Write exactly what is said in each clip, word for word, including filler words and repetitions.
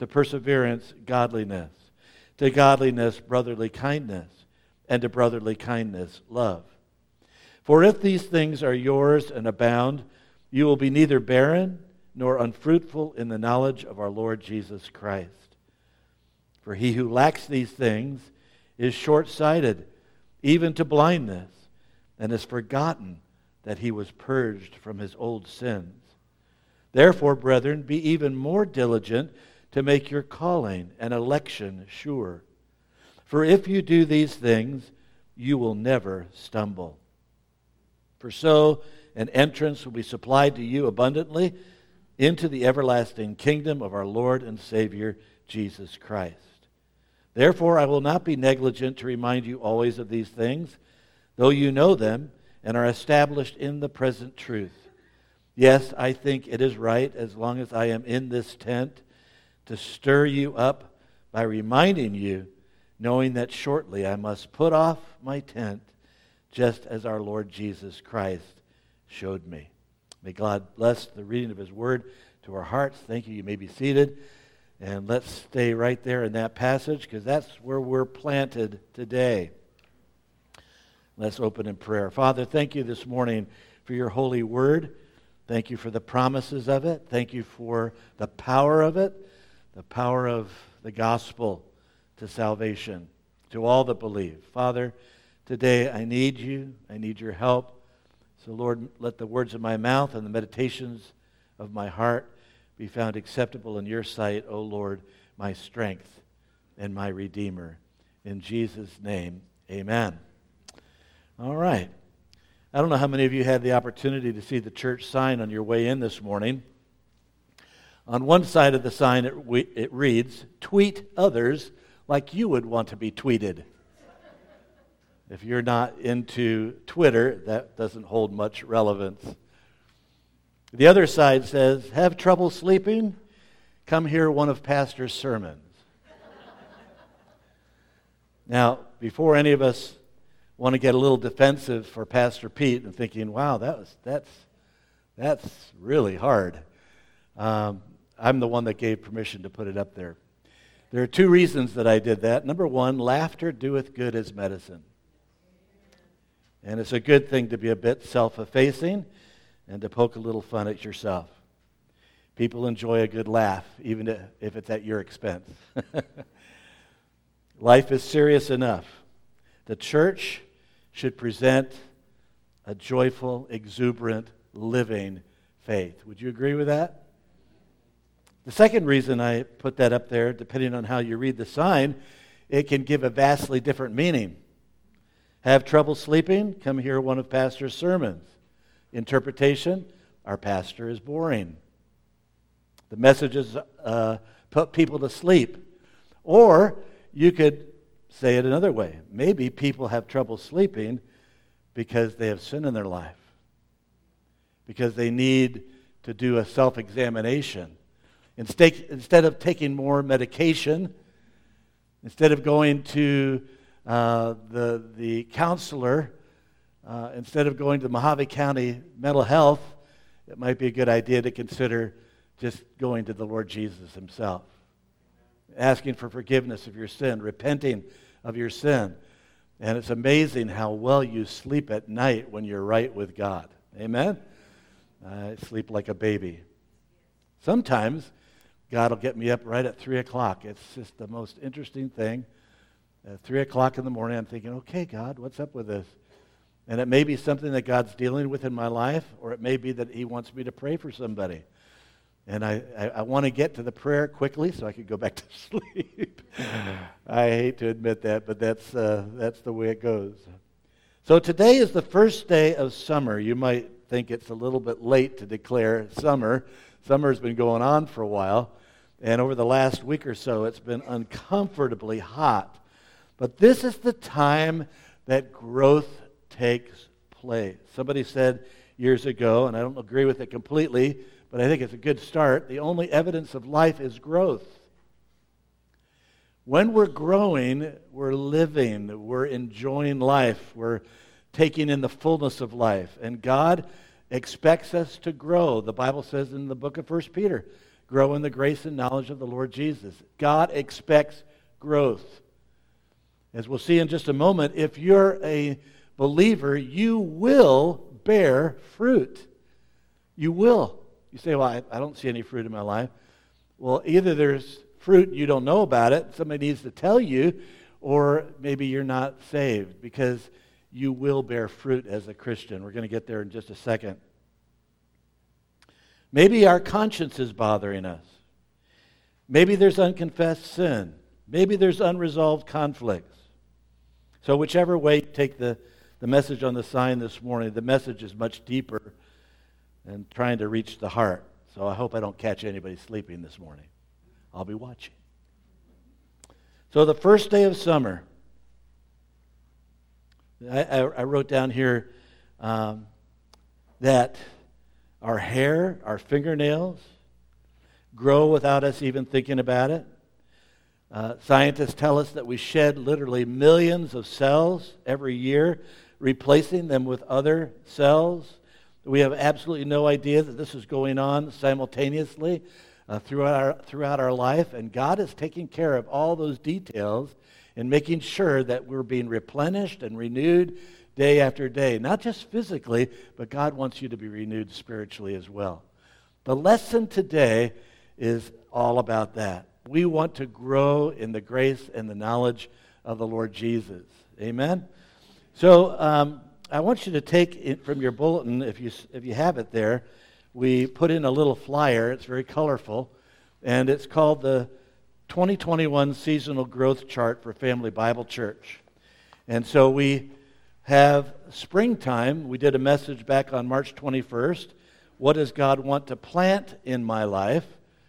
to perseverance, godliness, to godliness, brotherly kindness, and to brotherly kindness, love. For if these things are yours and abound, you will be neither barren nor unfruitful in the knowledge of our Lord Jesus Christ. For he who lacks these things is short-sighted, even to blindness, and has forgotten that he was purged from his old sins. Therefore, brethren, be even more diligent to make your calling and election sure. For if you do these things, you will never stumble. For so an entrance will be supplied to you abundantly into the everlasting kingdom of our Lord and Savior, Jesus Christ. Therefore, I will not be negligent to remind you always of these things, though you know them and are established in the present truth. Yes, I think it is right, as long as I am in this tent, to stir you up by reminding you, knowing that shortly I must put off my tent, just as our Lord Jesus Christ showed me. May God bless the reading of His Word to our hearts. Thank you. You may be seated. And let's stay right there in that passage, because that's where we're planted today. Let's open in prayer. Father, thank you this morning for your holy word. Thank you for the promises of it. Thank you for the power of it, the power of the gospel to salvation, to all that believe. Father, today I need you. I need your help. So, Lord, let the words of my mouth and the meditations of my heart be found acceptable in your sight, O Lord, my strength and my Redeemer. In Jesus' name, amen. All right. I don't know how many of you had the opportunity to see the church sign on your way in this morning. On one side of the sign, it, it reads, "Tweet others like you would want to be tweeted." If you're not into Twitter, that doesn't hold much relevance. The other side says, "Have trouble sleeping? Come hear one of Pastor's sermons." Now, before any of us want to get a little defensive for Pastor Pete and thinking, wow, that was that's that's really hard. Um, I'm the one that gave permission to put it up there. There are two reasons that I did that. Number one, laughter doeth good as medicine. And it's a good thing to be a bit self-effacing and to poke a little fun at yourself. People enjoy a good laugh, even if it's at your expense. Life is serious enough. The church should present a joyful, exuberant, living faith. Would you agree with that? The second reason I put that up there, depending on how you read the sign, it can give a vastly different meaning. Have trouble sleeping? Come hear one of Pastor's sermons. Interpretation, our pastor is boring. The messages uh, put people to sleep. Or you could say it another way. Maybe people have trouble sleeping because they have sin in their life, because they need to do a self-examination. Instead, instead of taking more medication, instead of going to uh, the, the counselor, uh, instead of going to Mojave County Mental Health, it might be a good idea to consider just going to the Lord Jesus himself, asking for forgiveness of your sin, repenting of your sin. And it's amazing how well you sleep at night when you're right with God. Amen? I sleep like a baby. Sometimes God will get me up right at three o'clock. It's just the most interesting thing. At three o'clock in the morning, I'm thinking, okay, God, what's up with this? And it may be something that God's dealing with in my life, or it may be that he wants me to pray for somebody. And I, I, I want to get to the prayer quickly so I can go back to sleep. I hate to admit that, but that's uh, that's the way it goes. So today is the first day of summer. You might think it's a little bit late to declare summer. Summer's been going on for a while, and over the last week or so, it's been uncomfortably hot. But this is the time that growth takes place. Somebody said years ago, and I don't agree with it completely, but I think it's a good start, the only evidence of life is growth. When we're growing, we're living, we're enjoying life, we're taking in the fullness of life. And God expects us to grow. The Bible says in the book of First Peter, grow in the grace and knowledge of the Lord Jesus. God expects growth. As we'll see in just a moment, if you're a believer, you will bear fruit. You will. You say, well, I, I don't see any fruit in my life. Well, either there's fruit you don't know about it, somebody needs to tell you, or maybe you're not saved, because you will bear fruit as a Christian. We're going to get there in just a second. Maybe our conscience is bothering us. Maybe there's unconfessed sin. Maybe there's unresolved conflicts. So whichever way you take the, the message on the sign this morning, the message is much deeper and trying to reach the heart. So I hope I don't catch anybody sleeping this morning. I'll be watching. So the first day of summer, I, I, I wrote down here um, that our hair, our fingernails, grow without us even thinking about it. Uh, scientists tell us that we shed literally millions of cells every year, replacing them with other cells. We have absolutely no idea that this is going on simultaneously uh, throughout our, throughout our life, and God is taking care of all those details and making sure that we're being replenished and renewed day after day, not just physically, but God wants you to be renewed spiritually as well. The lesson today is all about that. We want to grow in the grace and the knowledge of the Lord Jesus. Amen? So um, I want you to take it from your bulletin, if you if you have it there. We put in a little flyer. It's very colorful, and it's called the twenty twenty-one Seasonal Growth Chart for Family Bible Church. And so we have springtime. We did a message back on March twenty-first. What does God want to plant in my life?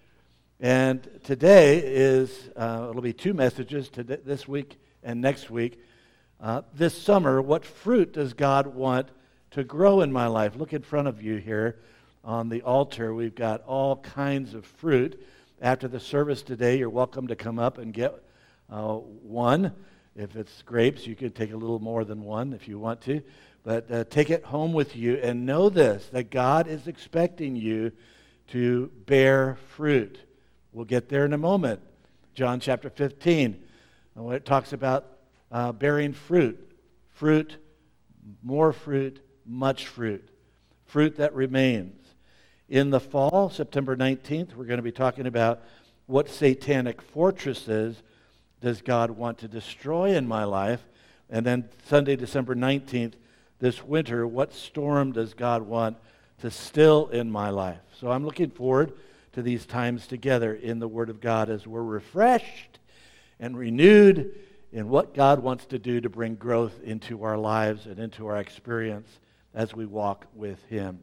And today is, uh, it'll be two messages today, this week and next week. Uh, this summer, what fruit does God want to grow in my life? Look in front of you here on the altar. We've got all kinds of fruit. After the service today, you're welcome to come up and get uh, one. If it's grapes, you could take a little more than one if you want to. But uh, take it home with you and know this, that God is expecting you to bear fruit. We'll get there in a moment. John chapter fifteen, when it talks about uh, bearing fruit. Fruit, more fruit, much fruit. Fruit that remains. In the fall, September nineteenth, we're going to be talking about what satanic fortresses does God want to destroy in my life. And then Sunday, December nineteenth, this winter, what storm does God want to still in my life? So I'm looking forward to these times together in the Word of God as we're refreshed and renewed in what God wants to do to bring growth into our lives and into our experience as we walk with Him.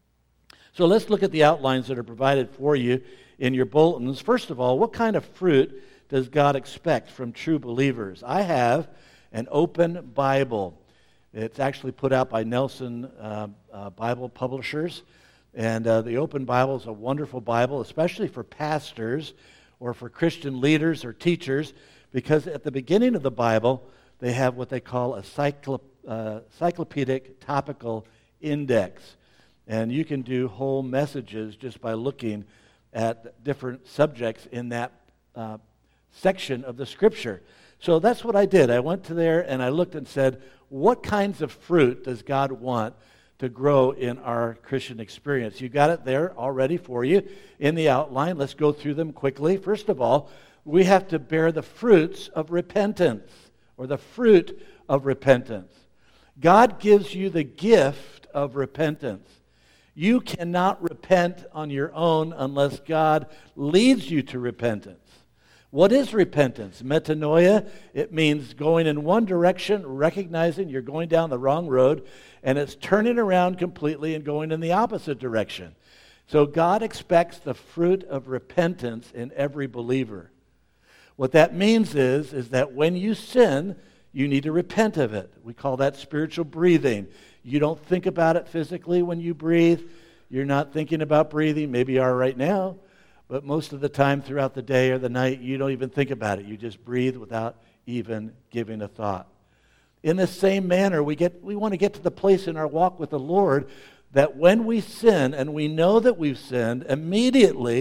So let's look at the outlines that are provided for you in your bulletins. First of all, what kind of fruit does God expect from true believers? I have an open Bible. It's actually put out by Nelson uh, uh, Bible Publishers. And uh, the Open Bible is a wonderful Bible, especially for pastors or for Christian leaders or teachers, because at the beginning of the Bible, they have what they call a cyclop- uh, cyclopedic topical index. And you can do whole messages just by looking at different subjects in that uh, section of the Scripture. So that's what I did. I went to there and I looked and said, what kinds of fruit does God want to grow in our Christian experience? You got it there already for you in the outline. Let's go through them quickly. First of all, we have to bear the fruits of repentance, or the fruit of repentance. God gives you the gift of repentance. You cannot repent on your own unless God leads you to repentance. What is repentance? Metanoia, it means going in one direction, recognizing you're going down the wrong road, and it's turning around completely and going in the opposite direction. So God expects the fruit of repentance in every believer. What that means is, is that when you sin, you need to repent of it. We call that spiritual breathing. You don't think about it physically when you breathe. You're not thinking about breathing. Maybe you are right now. But most of the time throughout the day or the night, you don't even think about it. You just breathe without even giving a thought. In the same manner, we get we want to get to the place in our walk with the Lord that when we sin and we know that we've sinned, immediately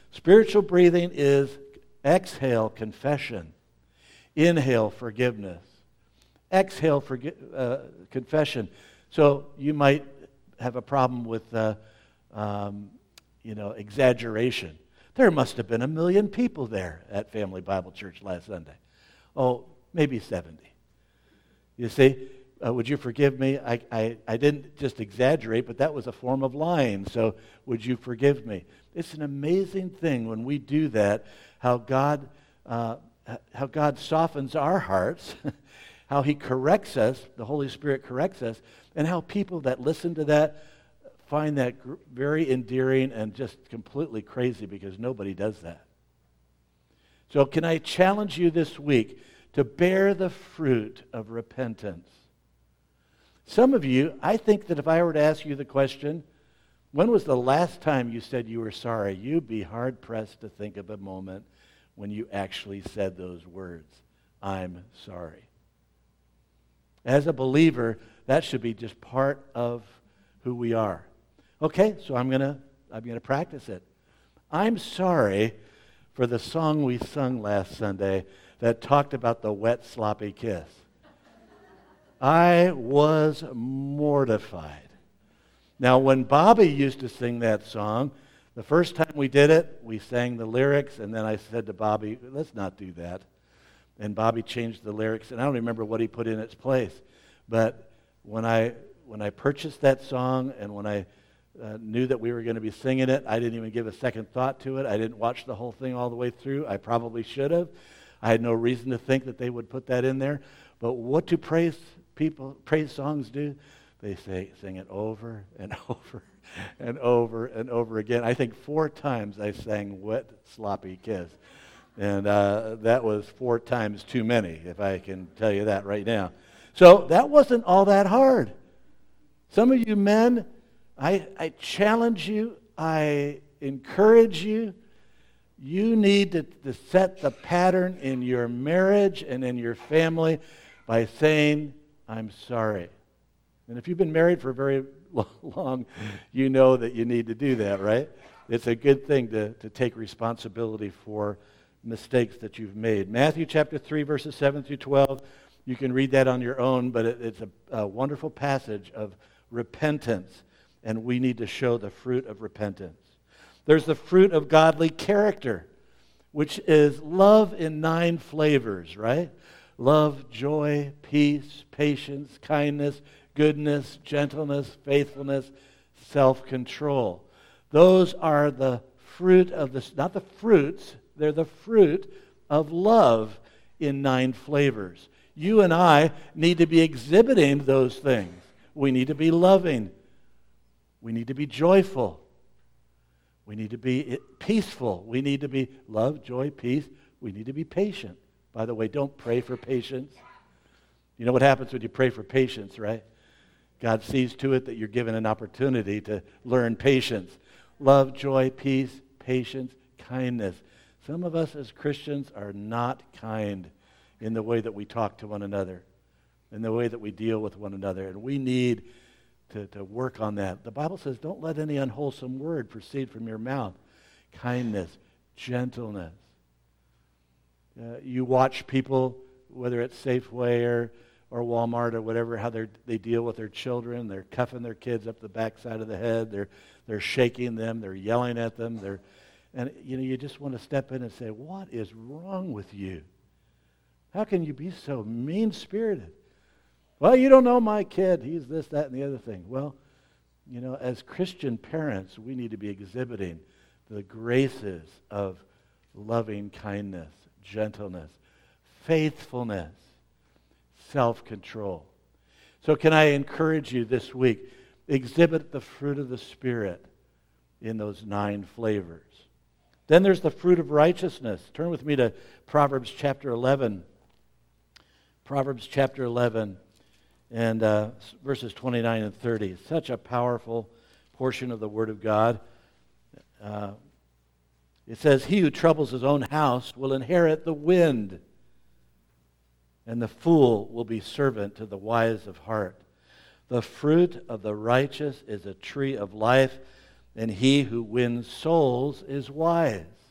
Spiritual breathing is exhale, confession. Inhale, forgiveness. Exhale, forgi- uh, confession. So you might have a problem with, uh, um, you know, exaggeration. There must have been a million people there at Family Bible Church last Sunday. Oh, maybe seventy. You see, uh, would you forgive me? I, I, I didn't just exaggerate, but that was a form of lying. So would you forgive me? It's an amazing thing when we do that, how God, uh, how God softens our hearts, how he corrects us, the Holy Spirit corrects us, and how people that listen to that find that gr- very endearing and just completely crazy, because nobody does that. So can I challenge you this week to bear the fruit of repentance? Some of you, I think that if I were to ask you the question, when was the last time you said you were sorry? You'd be hard-pressed to think of a moment when you actually said those words, I'm sorry. As a believer, that should be just part of who we are. Okay, so I'm going to I'm going to practice it. I'm sorry for the song we sung last Sunday that talked about the wet, sloppy kiss. I was mortified. Now, when Bobby used to sing that song, the first time we did it, we sang the lyrics, and then I said to Bobby, let's not do that. And Bobby changed the lyrics, and I don't remember what he put in its place. But when I when I purchased that song and when I uh, knew that we were going to be singing it, I didn't even give a second thought to it. I didn't watch the whole thing all the way through. I probably should have. I had no reason to think that they would put that in there. But what do praise people, praise songs do? They say, sing it over and over and over and over again. I think four times I sang Wet, Sloppy Kiss. And uh, that was four times too many, if I can tell you that right now. So that wasn't all that hard. Some of you men, I, I challenge you, I encourage you, you need to, to set the pattern in your marriage and in your family by saying, I'm sorry. And if you've been married for very long, you know that you need to do that, right? It's a good thing to, to take responsibility for mistakes that you've made. Matthew chapter three, verses seven through twelve, you can read that on your own, but it, it's a, a wonderful passage of repentance, and we need to show the fruit of repentance. There's the fruit of godly character, which is love in nine flavors, right? Love, joy, peace, patience, kindness, goodness, gentleness, faithfulness, self-control. Those are the fruit of the, not the fruits, they're the fruit of love in nine flavors. You and I need to be exhibiting those things. We need to be loving. We need to be joyful. We need to be peaceful. We need to be love, joy, peace. We need to be patient. By the way, don't pray for patience. You know what happens when you pray for patience, right? God sees to it that you're given an opportunity to learn patience. Love, joy, peace, patience, kindness. Some of us as Christians are not kind in the way that we talk to one another, in the way that we deal with one another, and we need to, to work on that. The Bible says, don't let any unwholesome word proceed from your mouth. Kindness, gentleness. Uh, you watch people, whether it's Safeway or, or Walmart or whatever, how they they deal with their children. They're cuffing their kids up the backside of the head. They're they're shaking them. They're yelling at them. They're, and you know, you just want to step in and say, what is wrong with you? How can you be so mean-spirited? Well, you don't know my kid. He's this, that, and the other thing. Well, you know, as Christian parents, we need to be exhibiting the graces of loving kindness, gentleness, faithfulness, self-control. So can I encourage you this week, exhibit the fruit of the Spirit in those nine flavors. Then there's the fruit of righteousness. Turn with me to Proverbs chapter eleven. Proverbs chapter eleven and uh, verses twenty-nine and thirty. Such a powerful portion of the Word of God. Uh, it says, he who troubles his own house will inherit the wind, and the fool will be servant to the wise of heart. The fruit of the righteous is a tree of life, and he who wins souls is wise.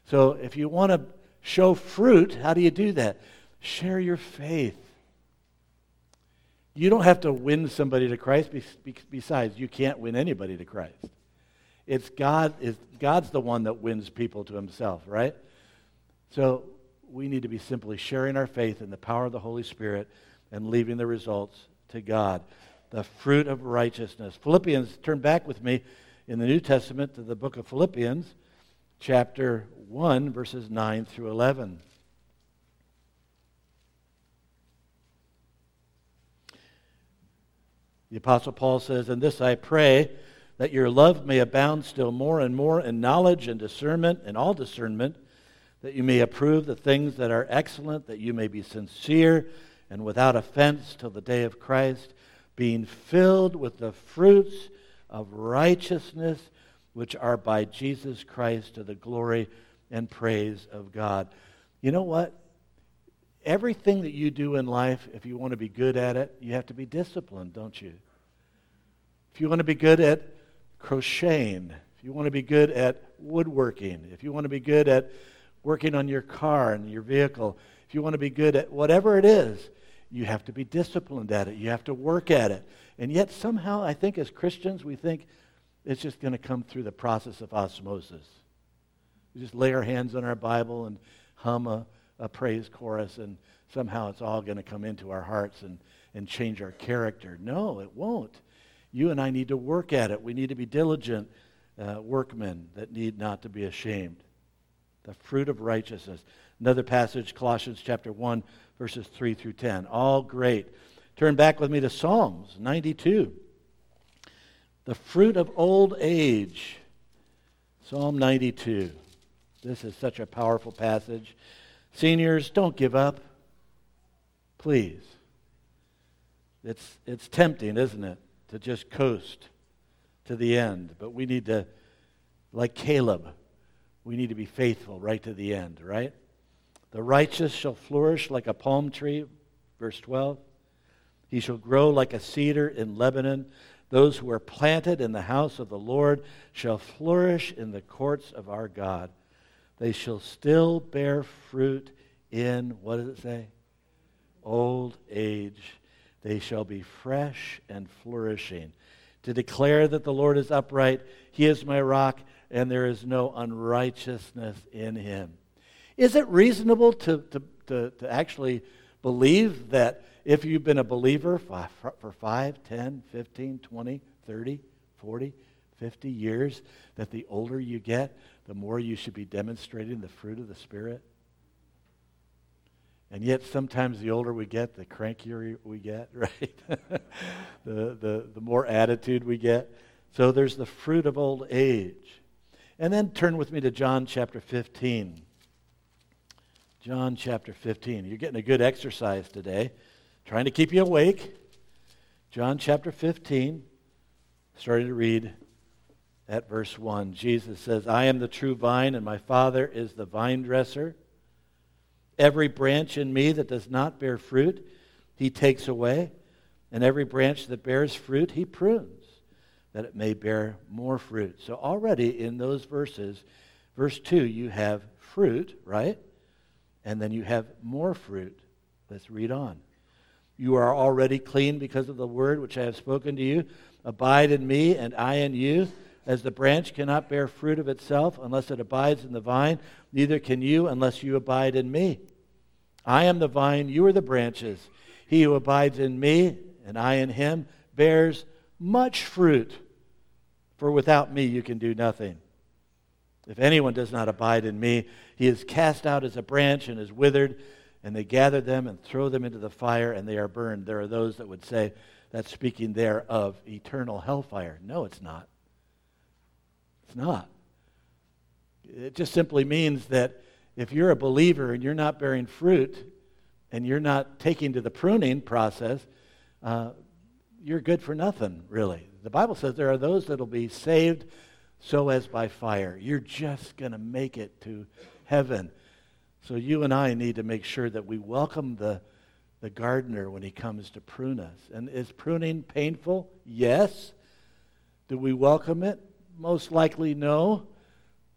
So if you want to show fruit, how do you do that? Share your faith. You don't have to win somebody to Christ. Besides, you can't win anybody to Christ. It's God. It's, God's the one that wins people to himself, right? So we need to be simply sharing our faith in the power of the Holy Spirit and leaving the results to God. The fruit of righteousness. Philippians, turn back with me in the New Testament to the book of Philippians, chapter one, verses nine through eleven. The Apostle Paul says, "And this I pray, that your love may abound still more and more in knowledge and discernment, and all discernment, that you may approve the things that are excellent, that you may be sincere and without offense till the day of Christ, being filled with the fruits of righteousness, which are by Jesus Christ to the glory and praise of God." You know what? Everything that you do in life, if you want to be good at it, you have to be disciplined, don't you? If you want to be good at crocheting, if you want to be good at woodworking, if you want to be good at working on your car and your vehicle, if you want to be good at whatever it is, you have to be disciplined at it. You have to work at it. And yet somehow, I think as Christians, we think it's just going to come through the process of osmosis. We just lay our hands on our Bible and hum a a praise chorus, and somehow it's all going to come into our hearts and, and change our character. No, it won't. You and I need to work at it. We need to be diligent uh, workmen that need not to be ashamed. The fruit of righteousness. Another passage, Colossians chapter one, verses three through ten. All great. Turn back with me to Psalms ninety-two. The fruit of old age. Psalm ninety-two. This is such a powerful passage. Seniors, don't give up. Please. It's, it's tempting, isn't it, to just coast to the end. But we need to, like Caleb, we need to be faithful right to the end, right? The righteous shall flourish like a palm tree, verse twelve. He shall grow like a cedar in Lebanon. Those who are planted in the house of the Lord shall flourish in the courts of our God. They shall still bear fruit in, what does it say? Old age. They shall be fresh and flourishing. To declare that the Lord is upright, he is my rock, and there is no unrighteousness in him. Is it reasonable to, to, to, to actually believe that if you've been a believer for, for five, ten, fifteen, twenty, thirty, forty, fifty years, that the older you get, the more you should be demonstrating the fruit of the Spirit? And yet sometimes the older we get, the crankier we get, right? the, the, the more attitude we get. So there's the fruit of old age. And then turn with me to John chapter fifteen. John chapter fifteen. You're getting a good exercise today, trying to keep you awake. John chapter fifteen, starting to read at verse one. Jesus says, "I am the true vine, and my Father is the vine dresser. Every branch in me that does not bear fruit, he takes away. And every branch that bears fruit, he prunes, that it may bear more fruit." So already in those verses, verse two, you have fruit, right? And then you have more fruit. Let's read on. "You are already clean because of the word which I have spoken to you. Abide in me, and I in you. As the branch cannot bear fruit of itself unless it abides in the vine, neither can you unless you abide in me. I am the vine, you are the branches. He who abides in me, and I in him, bears much fruit. For without me you can do nothing. If anyone does not abide in me, he is cast out as a branch and is withered, and they gather them and throw them into the fire, and they are burned." There are those that would say that's speaking there of eternal hellfire. No, it's not. It's not. It just simply means that if you're a believer and you're not bearing fruit and you're not taking to the pruning process, uh, you're good for nothing, really. The Bible says there are those that will be saved so as by fire. You're just going to make it to heaven. So you and I need to make sure that we welcome the, the gardener when he comes to prune us. And is pruning painful? Yes. Do we welcome it? Most likely no.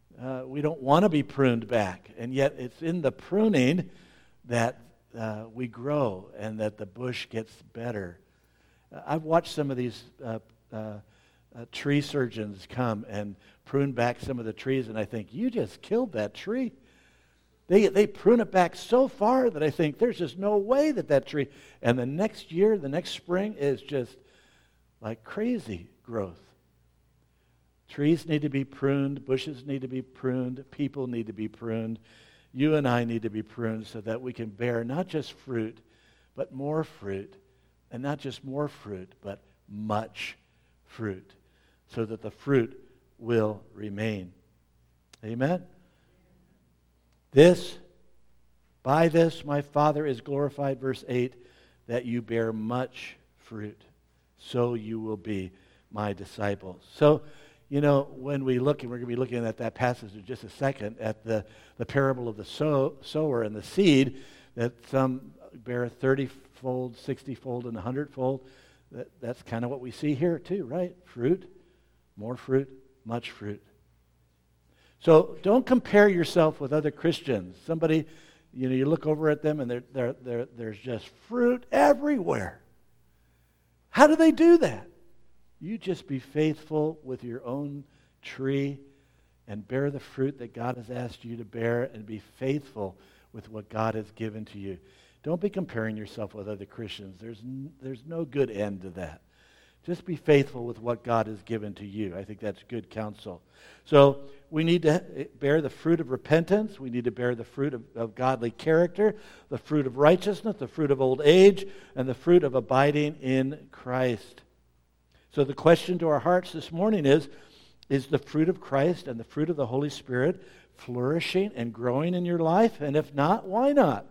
Uh, we don't want to be pruned back. And yet it's in the pruning that uh, we grow and that the bush gets better. Uh, I've watched some of these uh, uh, uh, tree surgeons come and prune back some of the trees, and I think, you just killed that tree. They, they prune it back so far that I think there's just no way that that tree, and the next year, the next spring is just like crazy growth. Trees need to be pruned, bushes need to be pruned, people need to be pruned. You and I need to be pruned so that we can bear not just fruit, but more fruit. And not just more fruit, but much fruit, so that the fruit will remain. Amen? This, by this my Father is glorified, verse eight, that you bear much fruit, so you will be my disciples. So, you know, when we look, and we're going to be looking at that passage in just a second, at the, the parable of the sow, sower and the seed, that some bear thirty-fold, sixty-fold, and one hundred-fold. That, that's kind of what we see here too, right? Fruit, more fruit, much fruit. So don't compare yourself with other Christians. Somebody, you know, you look over at them and they're, they're, they're, there's just fruit everywhere. How do they do that? You just be faithful with your own tree and bear the fruit that God has asked you to bear, and be faithful with what God has given to you. Don't be comparing yourself with other Christians. There's, n- there's no good end to that. Just be faithful with what God has given to you. I think that's good counsel. So we need to bear the fruit of repentance. We need to bear the fruit of, of godly character, the fruit of righteousness, the fruit of old age, and the fruit of abiding in Christ. So the question to our hearts this morning is, is the fruit of Christ and the fruit of the Holy Spirit flourishing and growing in your life? And if not, why not?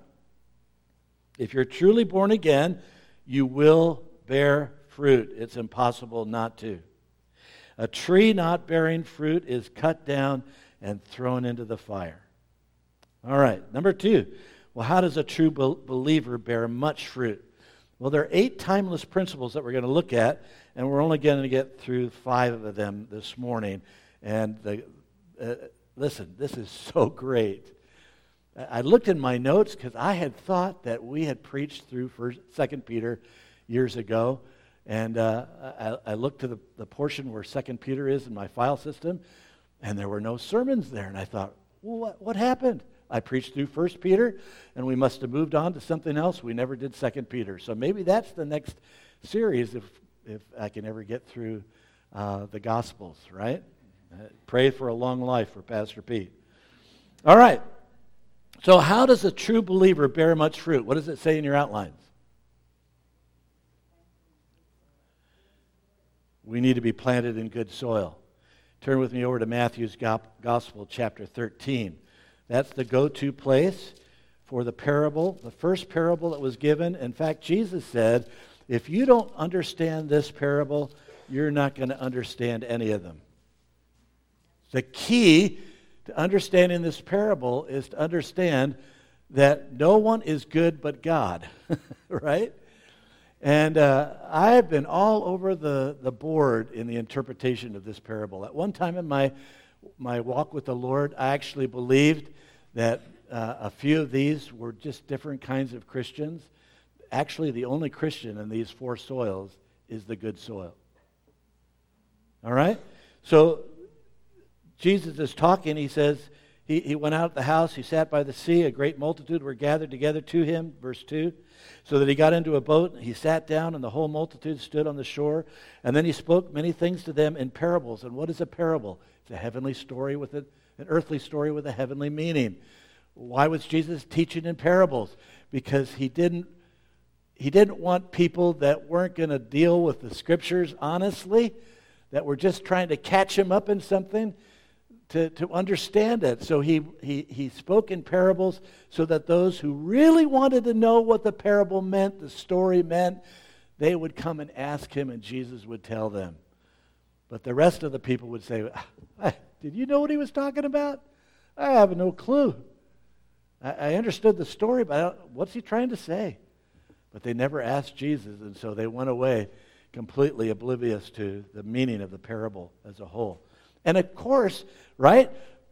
If you're truly born again, you will bear fruit. It's impossible not to. A tree not bearing fruit is cut down and thrown into the fire. All right, number two. Well, how does a true be- believer bear much fruit? Well, there are eight timeless principles that we're going to look at, and we're only going to get through five of them this morning. And the, uh, listen, this is so great. I looked in my notes because I had thought that we had preached through First, Second Peter years ago, and uh, I, I looked to the, the portion where Second Peter is in my file system, and there were no sermons there. And I thought, well, what, what happened? I preached through First Peter, and we must have moved on to something else. We never did Second Peter. So maybe that's the next series if if I can ever get through uh, the Gospels, right? Uh, pray for a long life for Pastor Pete. All right. So how does a true believer bear much fruit? What does it say in your outlines? We need to be planted in good soil. Turn with me over to Matthew's Gospel, chapter thirteen. That's the go-to place for the parable, the first parable that was given. In fact, Jesus said, if you don't understand this parable, you're not going to understand any of them. The key to understanding this parable is to understand that no one is good but God, right? And uh, I have been all over the, the board in the interpretation of this parable. At one time in my, my walk with the Lord, I actually believed that uh, a few of these were just different kinds of Christians. Actually, the only Christian in these four soils is the good soil. All right? So Jesus is talking. He says, he, he went out of the house. He sat by the sea. A great multitude were gathered together to him, verse two. So that he got into a boat. He sat down, and the whole multitude stood on the shore. And then he spoke many things to them in parables. And what is a parable? It's a heavenly story with a, an earthly story with a heavenly meaning. Why was Jesus teaching in parables? Because he didn't He didn't want people that weren't going to deal with the Scriptures honestly, that were just trying to catch him up in something, to, to understand it. So he, he, he spoke in parables so that those who really wanted to know what the parable meant, the story meant, they would come and ask him, and Jesus would tell them. But the rest of the people would say, did you know what he was talking about? I have no clue. I, I understood the story, but I don't, what's he trying to say? But they never asked Jesus, and so they went away completely oblivious to the meaning of the parable as a whole. And of course, right,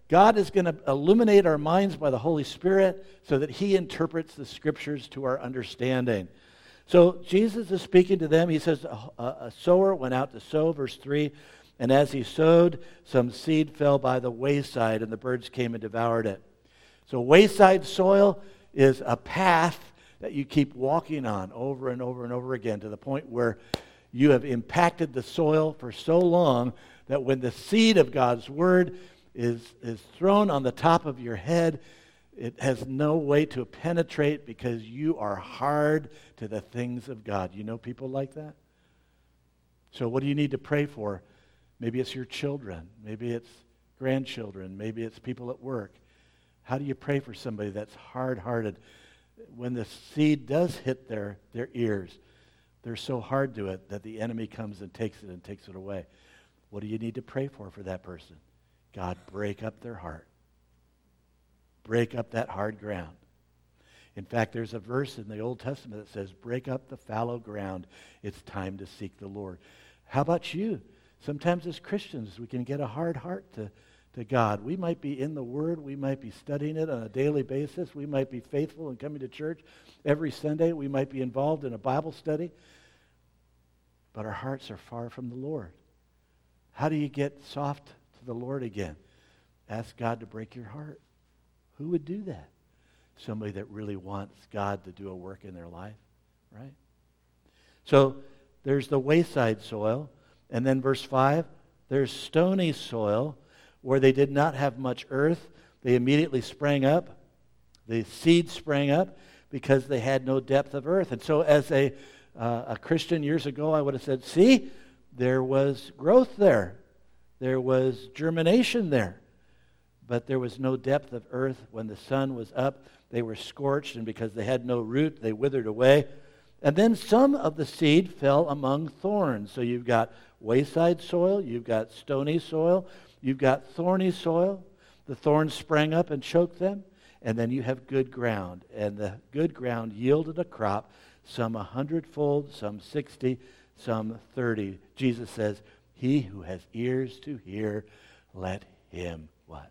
God is going to illuminate our minds by the Holy Spirit so that he interprets the Scriptures to our understanding. So Jesus is speaking to them. He says, a, a sower went out to sow, verse three, and as he sowed, some seed fell by the wayside, and the birds came and devoured it. So wayside soil is a path that you keep walking on over and over and over again to the point where you have impacted the soil for so long that when the seed of God's Word is, is thrown on the top of your head, it has no way to penetrate because you are hard to the things of God. You know people like that? So what do you need to pray for? Maybe it's your children. Maybe it's grandchildren. Maybe it's people at work. How do you pray for somebody that's hard-hearted? When the seed does hit their, their ears, they're so hard to it that the enemy comes and takes it and takes it away. What do you need to pray for for that person? God, break up their heart. Break up that hard ground. In fact, there's a verse in the Old Testament that says, break up the fallow ground. It's time to seek the Lord. How about you? Sometimes as Christians, we can get a hard heart to, to God. We might be in the Word. We might be studying it on a daily basis. We might be faithful in coming to church every Sunday. We might be involved in a Bible study. But our hearts are far from the Lord. How do you get soft to the Lord again? Ask God to break your heart. Who would do that? Somebody that really wants God to do a work in their life, right? So there's the wayside soil. And then verse five, there's stony soil where they did not have much earth. They immediately sprang up. The seed sprang up because they had no depth of earth. And so as a, uh, a Christian years ago, I would have said, see, there was growth there. There was germination there. But there was no depth of earth. When the sun was up, they were scorched, and because they had no root, they withered away. And then some of the seed fell among thorns. So you've got wayside soil, you've got stony soil, you've got thorny soil. The thorns sprang up and choked them. And then you have good ground. And the good ground yielded a crop, some a hundredfold, some sixty, some thirty. Jesus says, he who has ears to hear, let him what?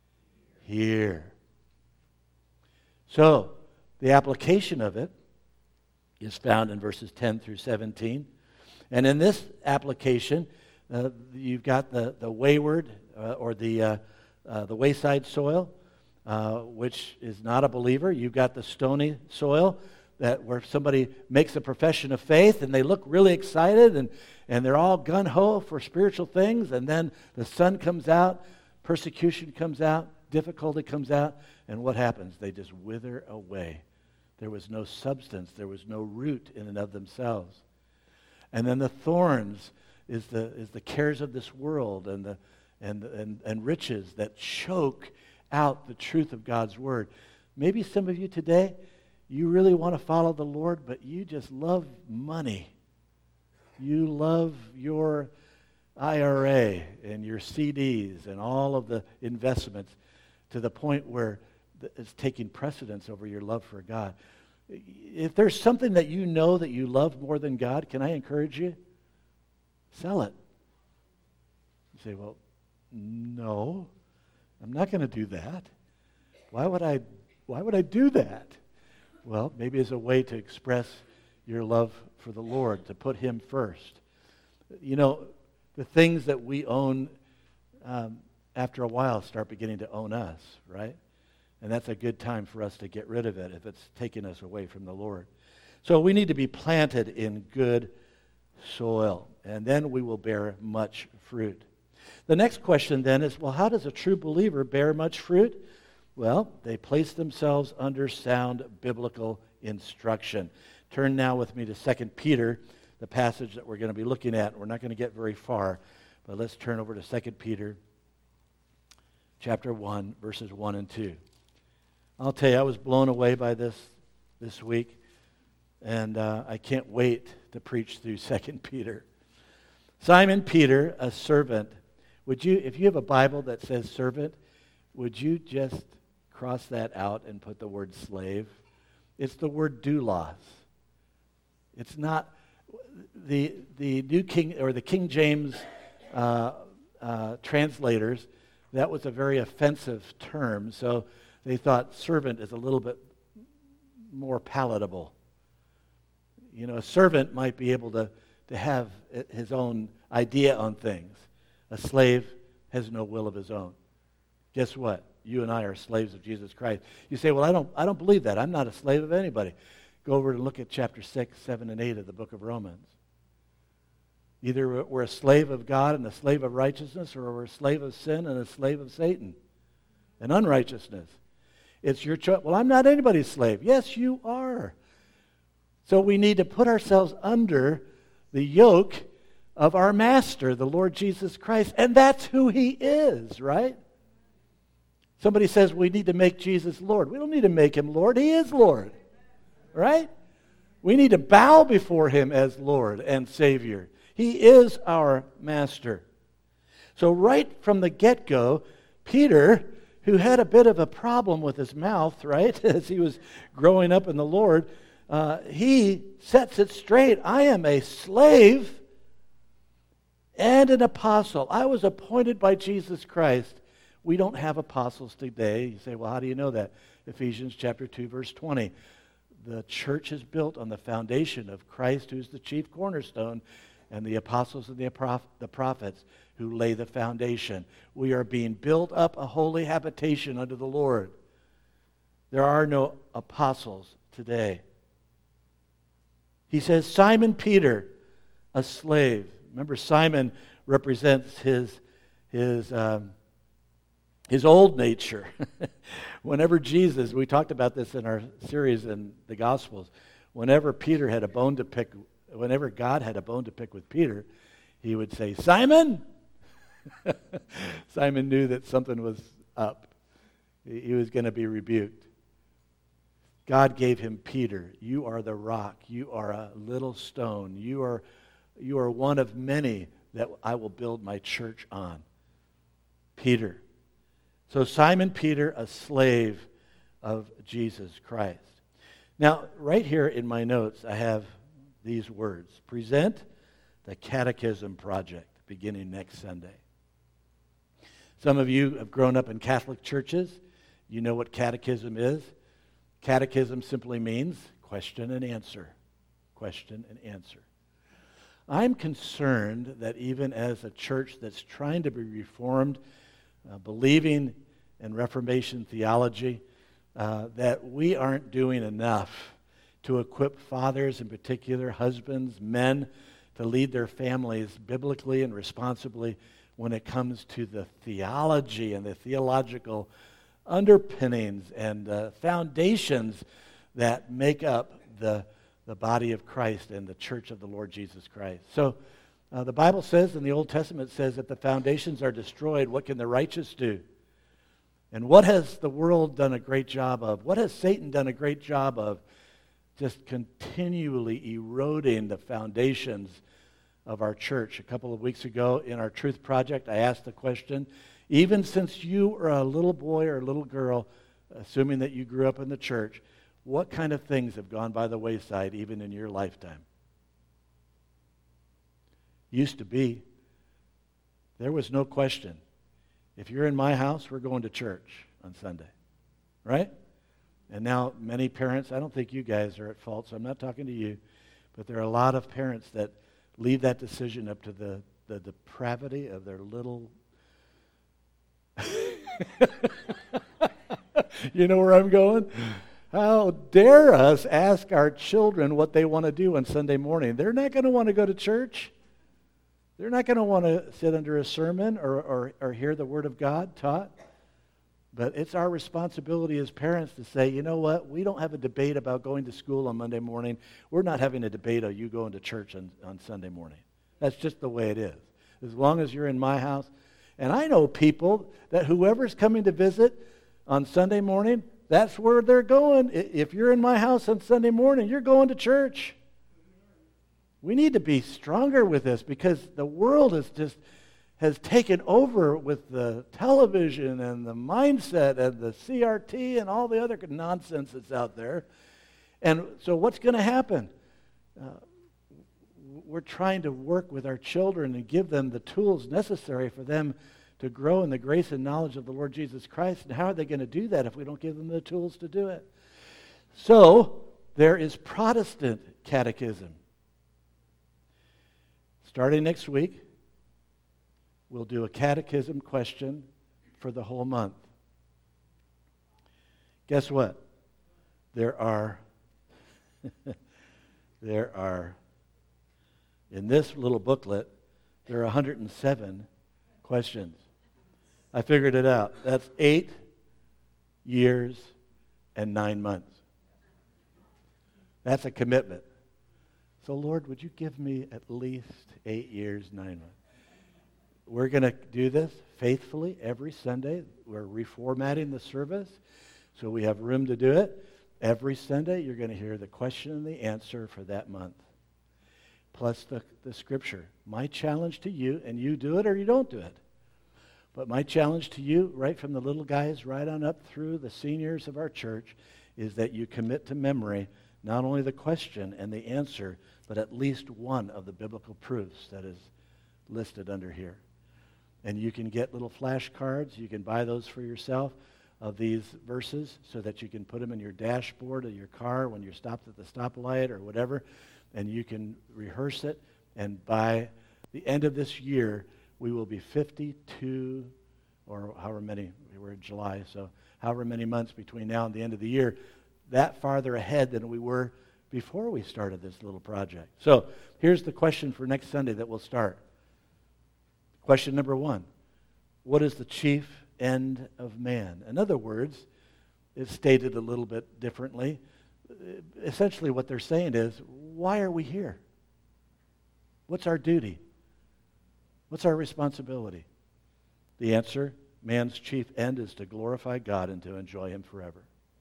Hear. So, the application of it is found in verses ten through seventeen. And in this application, uh, you've got the, the wayward uh, or the, uh, uh, the wayside soil, uh, which is not a believer. You've got the stony soil, that where somebody makes a profession of faith and they look really excited and, and they're all gung-ho for spiritual things, and then the sun comes out, persecution comes out, difficulty comes out, and what happens? They just wither away. There was no substance. There was no root in and of themselves. And then the thorns is the is the cares of this world and the and and and riches that choke out the truth of God's word. Maybe some of you today, you really want to follow the Lord, but you just love money. You love your I R A and your C Ds and all of the investments to the point where it's taking precedence over your love for God. If there's something that you know that you love more than God, can I encourage you? Sell it. You say, well, no, I'm not going to do that. Why would I, why would I do that? Well, maybe as a way to express your love for the Lord, to put him first. You know, the things that we own, um, after a while, start beginning to own us, right? And that's a good time for us to get rid of it if it's taking us away from the Lord. So we need to be planted in good soil, and then we will bear much fruit. The next question then is, well, how does a true believer bear much fruit? Well, they place themselves under sound biblical instruction. Turn now with me to Second Peter, the passage that we're going to be looking at. We're not going to get very far, but let's turn over to Second Peter chapter one, verses one and two. I'll tell you, I was blown away by this this week, and uh, I can't wait to preach through Second Peter. Simon Peter, a servant. Would you, if you have a Bible that says servant, would you just cross that out and put the word slave? It's the word doulos. It's not the the New King or the King James uh, uh, translators. that was a very offensive term, so they thought servant is a little bit more palatable. You know, a servant might be able to, to have his own idea on things. A slave has no will of his own. Guess what? You and I are slaves of Jesus Christ. You say, well, I don't, I don't believe that. I'm not a slave of anybody. Go over and look at chapter six, seven, and eight of the book of Romans. Either we're a slave of God and a slave of righteousness, or we're a slave of sin and a slave of Satan and unrighteousness. It's your choice. Well, I'm not anybody's slave. Yes, you are. So we need to put ourselves under the yoke of our master, the Lord Jesus Christ, and that's who he is, right? Somebody says we need to make Jesus Lord. We don't need to make him Lord. He is Lord, right? We need to bow before him as Lord and Savior. He is our master. So right from the get-go, Peter, who had a bit of a problem with his mouth, right, as he was growing up in the Lord, uh, he sets it straight. I am a slave and an apostle. I was appointed by Jesus Christ. We don't have apostles today. You say, well, how do you know that? Ephesians chapter two, verse twenty. The church is built on the foundation of Christ, who's the chief cornerstone, and the apostles and the, prof- the prophets who lay the foundation. We are being built up a holy habitation unto the Lord. There are no apostles today. He says, Simon Peter, a slave. Remember, Simon represents his, his, um, his old nature. Whenever Jesus, we talked about this in our series in the Gospels, whenever Peter had a bone to pick, whenever God had a bone to pick with Peter, he would say, Simon! Simon knew that something was up. He was going to be rebuked. God gave him Peter. You are the rock. You are a little stone. You are, you are one of many that I will build my church on. Peter. So Simon Peter, a slave of Jesus Christ. Now, right here in my notes, I have these words. Present the Catechism Project beginning next Sunday. Some of you have grown up in Catholic churches. You know what catechism is. Catechism simply means question and answer. Question and answer. I'm concerned that even as a church that's trying to be reformed, uh, believing in Reformation theology, uh, that we aren't doing enough to equip fathers, in particular husbands, men, to lead their families biblically and responsibly when it comes to the theology and the theological underpinnings and uh, foundations that make up the, the body of Christ and the church of the Lord Jesus Christ. So uh, the Bible says, in the Old Testament says, that the foundations are destroyed. What can the righteous do? And what has the world done a great job of? What has Satan done a great job of? Just continually eroding the foundations of our church. A couple of weeks ago in our Truth Project, I asked the question, even since you are a little boy or a little girl, assuming that you grew up in the church, what kind of things have gone by the wayside even in your lifetime? Used to be. There was no question. If you're in my house, we're going to church on Sunday, right? And now many parents, I don't think you guys are at fault, so I'm not talking to you, but there are a lot of parents that leave that decision up to the, the depravity of their little... You know where I'm going? How dare us ask our children what they want to do on Sunday morning? They're not going to want to go to church. They're not going to want to sit under a sermon or, or, or hear the Word of God taught. But it's our responsibility as parents to say, you know what? We don't have a debate about going to school on Monday morning. We're not having a debate on you going to church on, on Sunday morning. That's just the way it is. As long as you're in my house. And I know people that whoever's coming to visit on Sunday morning, that's where they're going. If you're in my house on Sunday morning, you're going to church. We need to be stronger with this because the world is just has taken over with the television and the mindset and the C R T and all the other nonsense that's out there. And so what's going to happen? Uh, we're trying to work with our children and give them the tools necessary for them to grow in the grace and knowledge of the Lord Jesus Christ. And how are they going to do that if we don't give them the tools to do it? So, there is Protestant catechism. Starting next week, we'll do a catechism question for the whole month. Guess what? There are, there are, in this little booklet, there are one hundred seven questions. I figured it out. That's eight years and nine months. That's a commitment. So, Lord, would you give me at least eight years, nine months? We're going to do this faithfully every Sunday. We're reformatting the service so we have room to do it. Every Sunday, you're going to hear the question and the answer for that month, plus the, the scripture. My challenge to you, and you do it or you don't do it, but my challenge to you, right from the little guys right on up through the seniors of our church, is that you commit to memory not only the question and the answer, but at least one of the biblical proofs that is listed under here. And you can get little flashcards. You can buy those for yourself of these verses so that you can put them in your dashboard of your car when you're stopped at the stoplight or whatever, and you can rehearse it. And by the end of this year, we will be fifty-two, or however many, we're in July, so however many months between now and the end of the year, that farther ahead than we were before we started this little project. So here's the question for next Sunday that we'll start. Question number one, what is the chief end of man? In other words, it's stated a little bit differently. Essentially what they're saying is, why are we here? What's our duty? What's our responsibility? The answer, man's chief end is to glorify God and to enjoy him forever.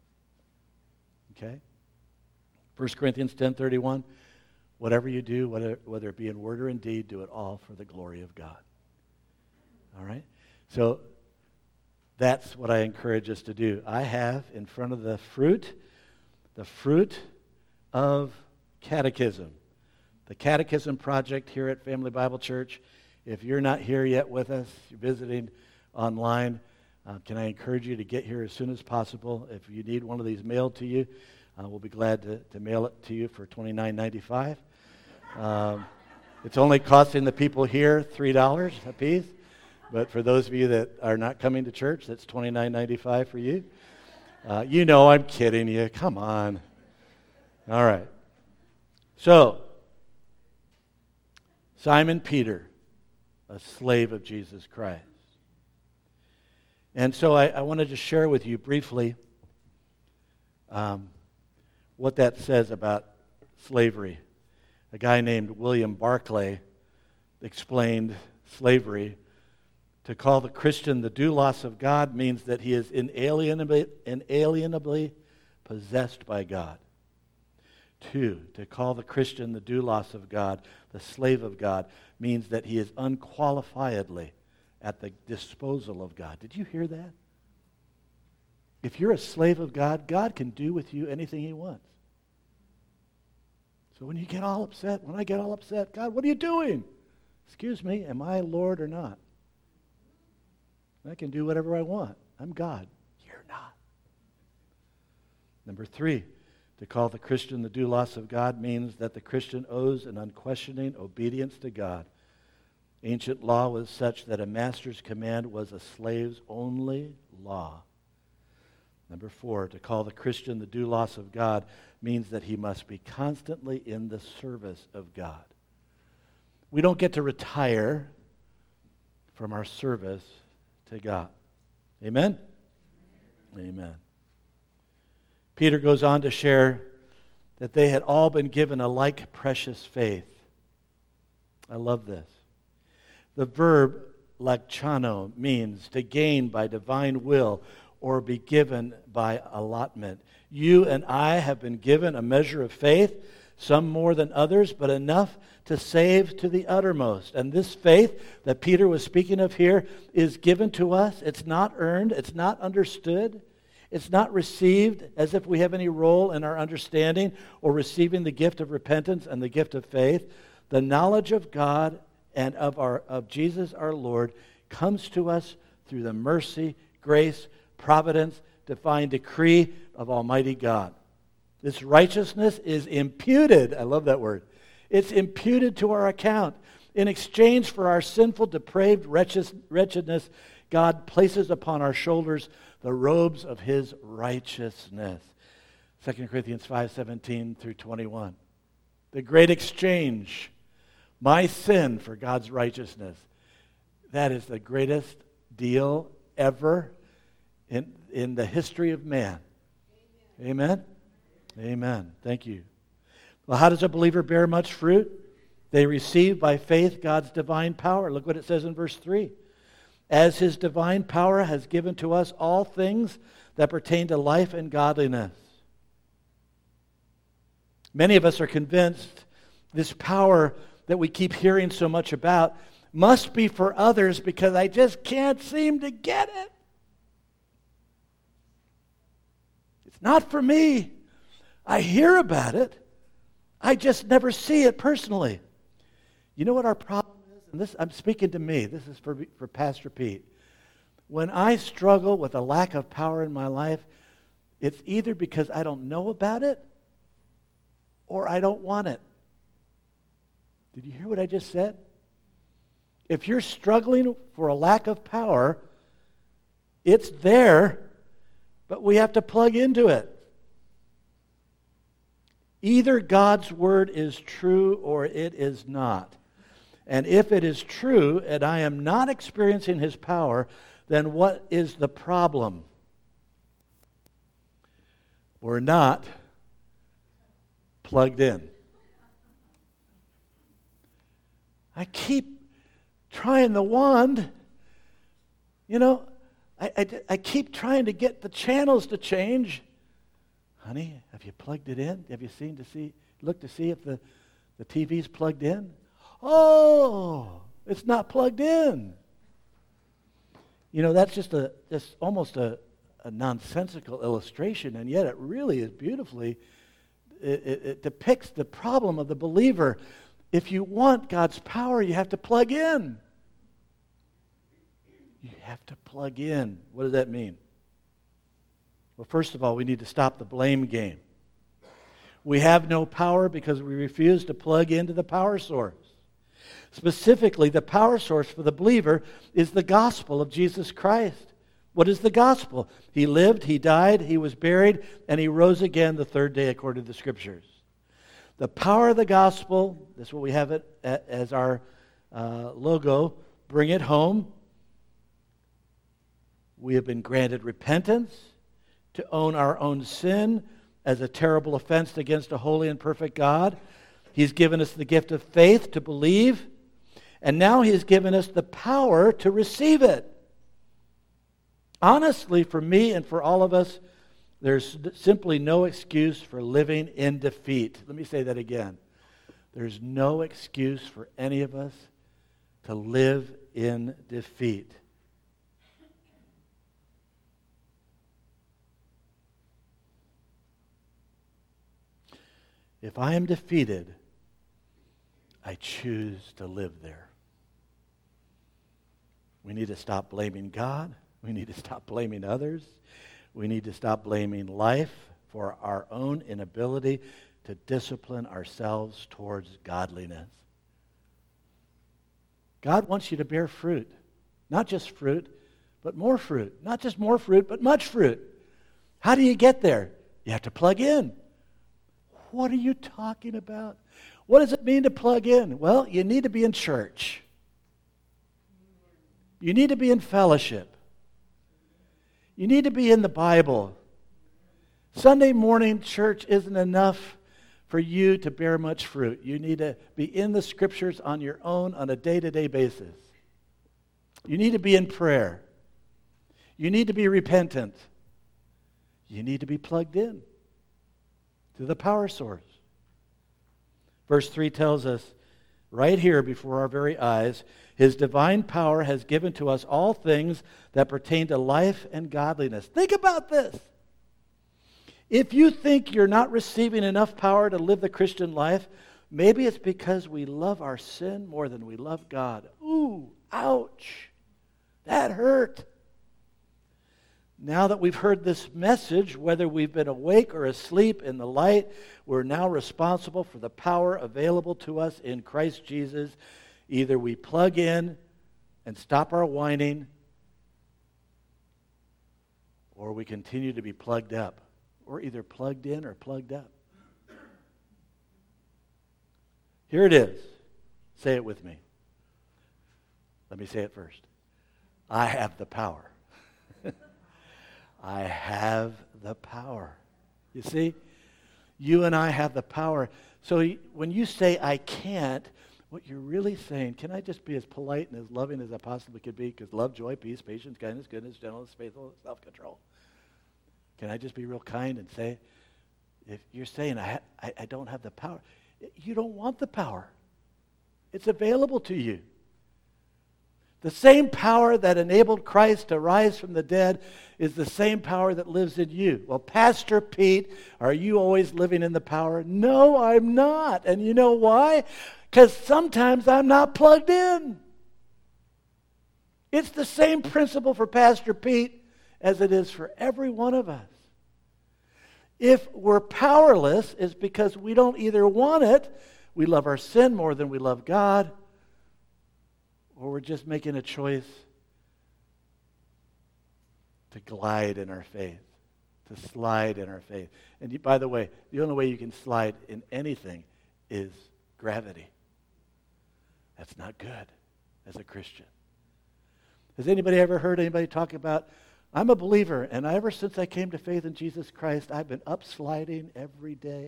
Okay? First Corinthians ten thirty-one, whatever you do, whether, whether it be in word or in deed, do it all for the glory of God. All right? So that's what I encourage us to do. I have in front of the fruit, the fruit of catechism. The Catechism Project here at Family Bible Church. If you're not here yet with us, you're visiting online, uh, can I encourage you to get here as soon as possible? If you need one of these mailed to you, uh, we'll be glad to, to mail it to you for twenty-nine ninety-five. Um, it's only costing the people here three dollars a piece. But for those of you that are not coming to church, that's twenty-nine ninety-five for you. Uh, you know I'm kidding you. Come on. All right. So, Simon Peter, a slave of Jesus Christ. And so I, I wanted to share with you briefly um, what that says about slavery. A guy named William Barclay explained slavery. To call the Christian the doulos of God means that he is inalienably, inalienably possessed by God. Two, to call the Christian the doulos of God, the slave of God, means that he is unqualifiedly at the disposal of God. Did you hear that? If you're a slave of God, God can do with you anything he wants. So when you get all upset, when I get all upset, God, what are you doing? Excuse me, am I Lord or not? I can do whatever I want. I'm God. You're not. Number three, to call the Christian the doulos of God means that the Christian owes an unquestioning obedience to God. Ancient law was such that a master's command was a slave's only law. Number four, to call the Christian the doulos of God means that he must be constantly in the service of God. We don't get to retire from our service to God. Amen? Amen. Peter goes on to share that they had all been given a like precious faith. I love this. The verb lakchano means to gain by divine will or be given by allotment. You and I have been given a measure of faith, some more than others, but enough to save to the uttermost. And this faith that Peter was speaking of here is given to us. It's not earned. It's not understood. It's not received as if we have any role in our understanding or receiving the gift of repentance and the gift of faith. The knowledge of God and of our of Jesus our Lord comes to us through the mercy, grace, providence, divine decree of Almighty God. This righteousness is imputed. I love that word. It's imputed to our account. In exchange for our sinful, depraved wretchedness, God places upon our shoulders the robes of His righteousness. Second Corinthians five seventeen through twenty-one. The great exchange. My sin for God's righteousness. That is the greatest deal ever in, in the history of man. Amen? Amen? Amen. Thank you. Well, how does a believer bear much fruit? They receive by faith God's divine power. Look what it says in verse three. As His divine power has given to us all things that pertain to life and godliness. Many of us are convinced this power that we keep hearing so much about must be for others because I just can't seem to get it. It's not for me. I hear about it. I just never see it personally. You know what our problem is? And this, I'm speaking to me. This is for, for Pastor Pete. When I struggle with a lack of power in my life, it's either because I don't know about it or I don't want it. Did you hear what I just said? If you're struggling for a lack of power, it's there, but we have to plug into it. Either God's word is true or it is not. And if it is true and I am not experiencing His power, then what is the problem? We're not plugged in. I keep trying the wand. You know, I, I, I keep trying to get the channels to change. Honey, have you plugged it in? Have you seen to see, look to see if the, the T V's plugged in? Oh, it's not plugged in. You know, that's just a just almost a, a nonsensical illustration, and yet it really is beautifully, it, it, it depicts the problem of the believer. If you want God's power, you have to plug in. You have to plug in. What does that mean? Well, first of all, we need to stop the blame game. We have no power because we refuse to plug into the power source. Specifically, the power source for the believer is the gospel of Jesus Christ. What is the gospel? He lived, He died, He was buried, and He rose again the third day according to the Scriptures. The power of the gospel, that's what we have it as our uh, logo, bring it home. We have been granted repentance to own our own sin as a terrible offense against a holy and perfect God. He's given us the gift of faith to believe, and now He's given us the power to receive it. Honestly, for me and for all of us, there's simply no excuse for living in defeat. Let me say that again. There's no excuse for any of us to live in defeat. If I am defeated, I choose to live there. We need to stop blaming God. We need to stop blaming others. We need to stop blaming life for our own inability to discipline ourselves towards godliness. God wants you to bear fruit. Not just fruit, but more fruit. Not just more fruit, but much fruit. How do you get there? You have to plug in. What are you talking about? What does it mean to plug in? Well, you need to be in church. You need to be in fellowship. You need to be in the Bible. Sunday morning church isn't enough for you to bear much fruit. You need to be in the Scriptures on your own on a day-to-day basis. You need to be in prayer. You need to be repentant. You need to be plugged in to the power source. Verse three tells us, right here before our very eyes, His divine power has given to us all things that pertain to life and godliness. Think about this. If you think you're not receiving enough power to live the Christian life, maybe it's because we love our sin more than we love God. Ooh, ouch. That hurt. Now that we've heard this message, whether we've been awake or asleep in the light, we're now responsible for the power available to us in Christ Jesus. Either we plug in and stop our whining, or we continue to be plugged up. We're either plugged in or plugged up. Here it is. Say it with me. Let me say it first. I have the power. I have the power. You see? You and I have the power. So when you say, I can't, what you're really saying, can I just be as polite and as loving as I possibly could be? Because love, joy, peace, patience, kindness, goodness, gentleness, faithfulness, self-control. Can I just be real kind and say, if you're saying, I, ha- I, I don't have the power, you don't want the power. It's available to you. The same power that enabled Christ to rise from the dead is the same power that lives in you. Well, Pastor Pete, are you always living in the power? No, I'm not. And you know why? Because sometimes I'm not plugged in. It's the same principle for Pastor Pete as it is for every one of us. If we're powerless, it's because we don't either want it, we love our sin more than we love God, or we're just making a choice to glide in our faith, to slide in our faith. And you, by the way, the only way you can slide in anything is gravity. That's not good as a Christian. Has anybody ever heard anybody talk about, I'm a believer, and ever since I came to faith in Jesus Christ, I've been upsliding every day?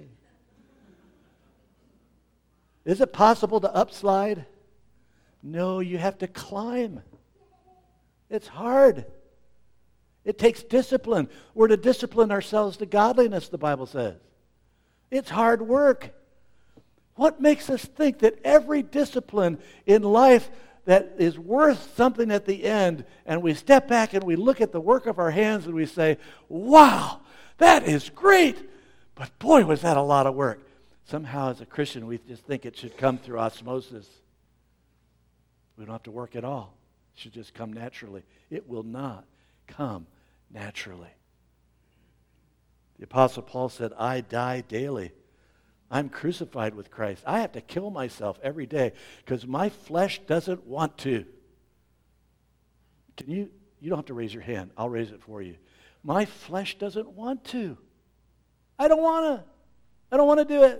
Is it possible to upslide? No, you have to climb. It's hard. It takes discipline. We're to discipline ourselves to godliness, the Bible says. It's hard work. What makes us think that every discipline in life that is worth something at the end, and we step back and we look at the work of our hands and we say, wow, that is great, but boy, was that a lot of work. Somehow as a Christian, we just think it should come through osmosis. We don't have to work at all. It should just come naturally. It will not come naturally. The Apostle Paul said, I die daily. I'm crucified with Christ. I have to kill myself every day because my flesh doesn't want to. Can you, you don't have to raise your hand. I'll raise it for you. My flesh doesn't want to. I don't want to. I don't want to do it.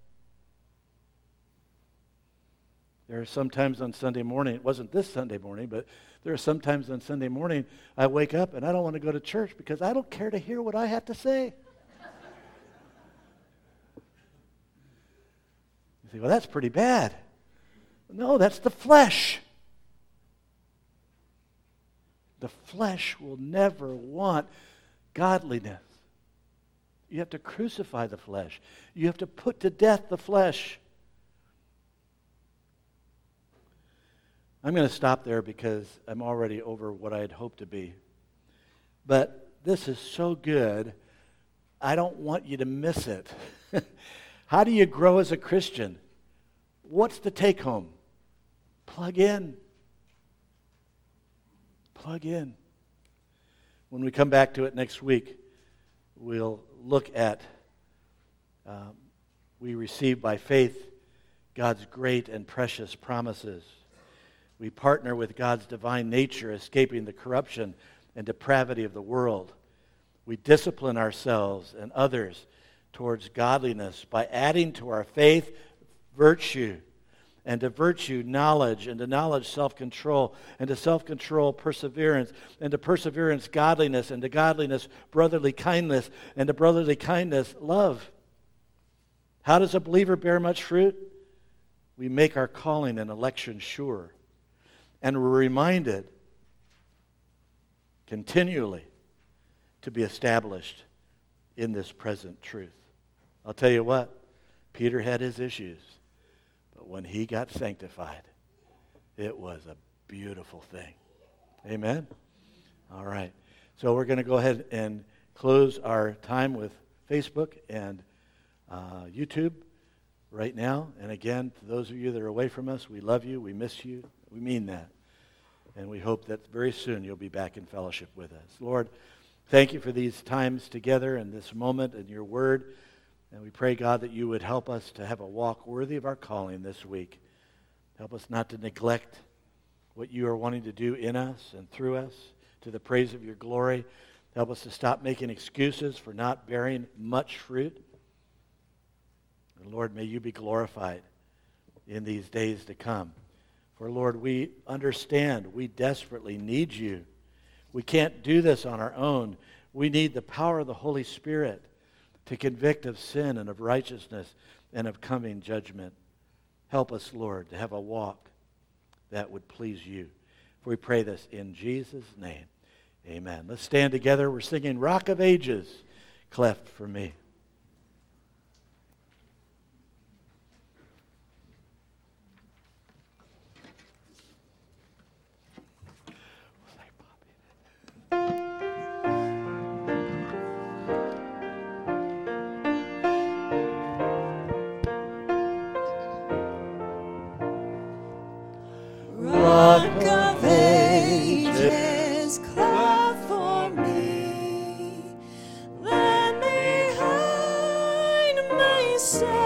There are some times on Sunday morning, it wasn't this Sunday morning, but there are some times on Sunday morning I wake up and I don't want to go to church because I don't care to hear what I have to say. You say, well, that's pretty bad. No, that's the flesh. The flesh will never want godliness. You have to crucify the flesh. You have to put to death the flesh. I'm going to stop there because I'm already over what I had hoped to be. But this is so good, I don't want you to miss it. How do you grow as a Christian? What's the take home? Plug in. Plug in. When we come back to it next week, we'll look at um, we receive by faith God's great and precious promises. We partner with God's divine nature, escaping the corruption and depravity of the world. We discipline ourselves and others towards godliness by adding to our faith virtue, and to virtue knowledge, and to knowledge self-control, and to self-control perseverance, and to perseverance godliness, and to godliness brotherly kindness, and to brotherly kindness love. How does a believer bear much fruit? We make our calling and election sure. And we're reminded continually to be established in this present truth. I'll tell you what, Peter had his issues, but when he got sanctified, it was a beautiful thing. Amen? All right. So we're going to go ahead and close our time with Facebook and uh, YouTube right now. And again, to those of you that are away from us, we love you, we miss you. We mean that. And we hope that very soon you'll be back in fellowship with us. Lord, thank you for these times together and this moment and your word. And we pray, God, that you would help us to have a walk worthy of our calling this week. Help us not to neglect what you are wanting to do in us and through us to the praise of your glory. Help us to stop making excuses for not bearing much fruit. And Lord, may you be glorified in these days to come. For Lord, we understand we desperately need you. We can't do this on our own. We need the power of the Holy Spirit to convict of sin and of righteousness and of coming judgment. Help us, Lord, to have a walk that would please you. For we pray this in Jesus' name. Amen. Let's stand together. We're singing Rock of Ages, Cleft for Me. Rock of Ages, cleft for me, let me hide my sin.